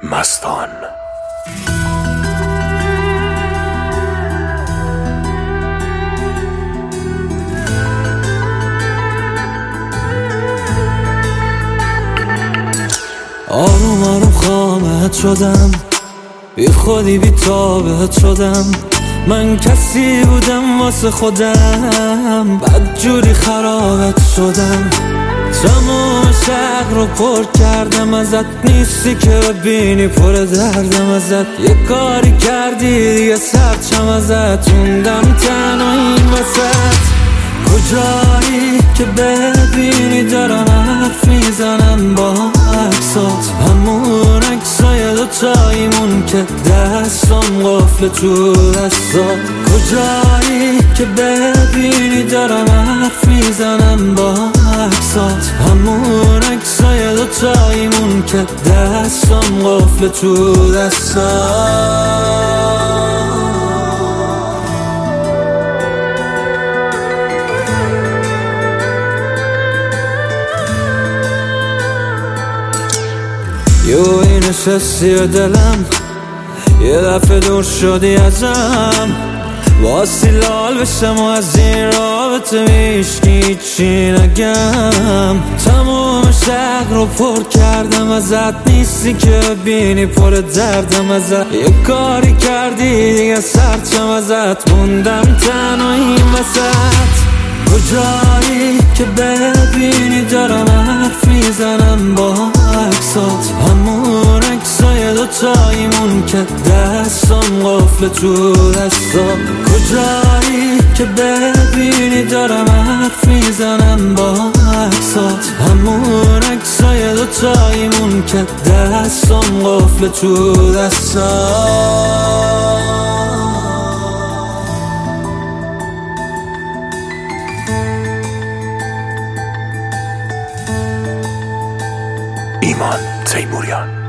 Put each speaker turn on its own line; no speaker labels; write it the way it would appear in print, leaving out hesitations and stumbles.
مستان.
آروم آروم خامت شدم، بی خودی بی تابت شدم. من کسی بودم واسه خودم، بدجوری خرابت شدم. تمام شهر رو پر کردم ازت، نیستی که ببینی پر دردم ازت. یه کاری کردی دیگه سرچم ازت، موندم تنها این وسط. کجایی که ببینی دارم حرف میزنم با عکسات، همون عکسای دوتاییمون که دستم قفل تو دستات. کجایی که ببینی دارم حرف میزنم با عکسات، همون عکسای دوتاییمون که دستم قفل تو دستات. یه نشستی به دلم، یه دفعه دور شدی ازم. واسه لال بشم و از این رابطه میشکی چی نگم. تمام شهر رو پر کردم ازت، نیستی که ببینی پر دردم ازت. یه کاری کردی دیگه سرچم ازت، موندم تنها این وسط. کجایی که ببینی دارم حرف میزنم با عکسات، همون عکسای دوتاییمون که دستم قفل تو دستات. کجایی که ببینی دارم حرف میزنم با عکسات، همون عکسای دوتاییمون که دستم قفل تو دستات.
ایمان تیموریان.